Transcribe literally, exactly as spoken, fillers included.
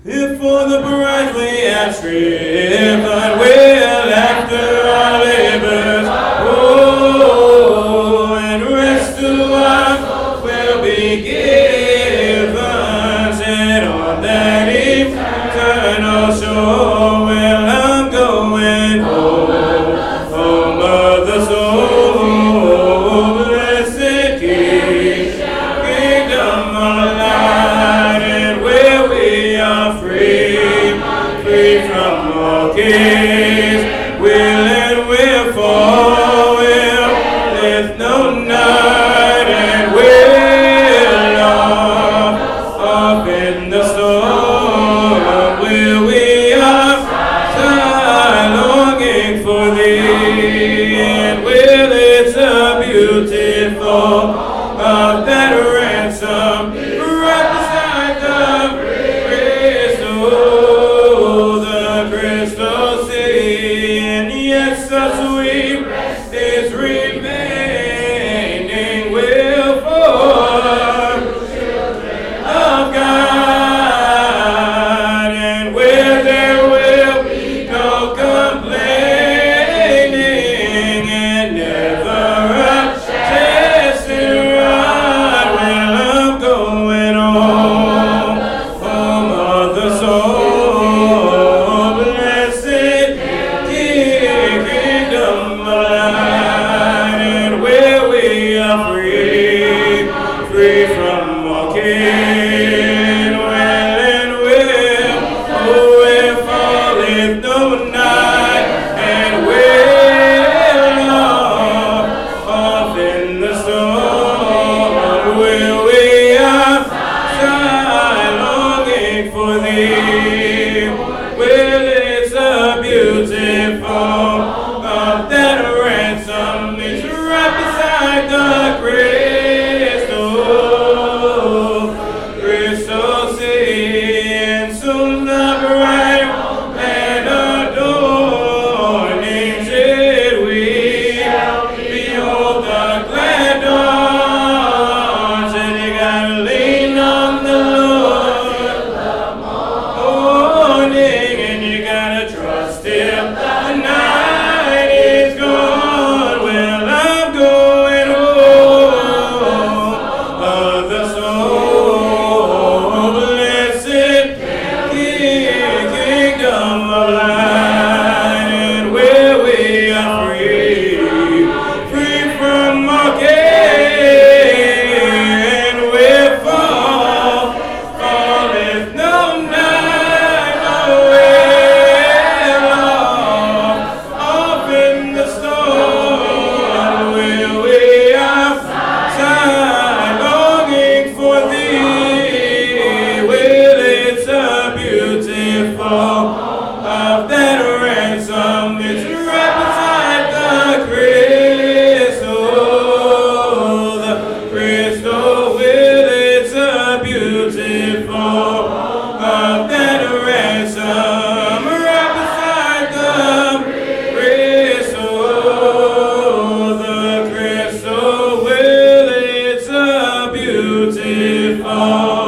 If for the prize we have striven, will after our labors, oh, and rest to us will be given, and on that eternal shore will I'm going home, home of the soul, blessed King, kingdom of light, and where we are free, free from all cares, will and will fall, will lift no night, and will off, off in the storm, will we are sigh longing for thee, and will it's a beautiful of that ransom right beside the crystal, the crystal sea, and yet so sweet is remaining will for of God, and where there will be no complaining, and never a testing rod will I'm going home, home of the soul, blessed King, kingdom of light, and where we are free, free from all kin, well and will, oh, will fall if no night, and will off, off in the storm, will we are sigh longing for thee, will it's a beautiful of that ransom is right beside the crystal, crystal sea, and soon the bright and adorning did we behold the glad dawns, and you gotta lean on the Lord morning, and you gotta trust Him. The night is gone, well I'm going home of the soul, blessed King, kingdom of light, and where we are free, free from all care, and we fall, fall if no night, no will off, off in the storm, will we are sigh longing for thee, will it's a beautiful of that ransom, it's right beside the crystal, the crystal, will it's a beautiful of that ransom, right beside the crystal, the crystal, will it's a beautiful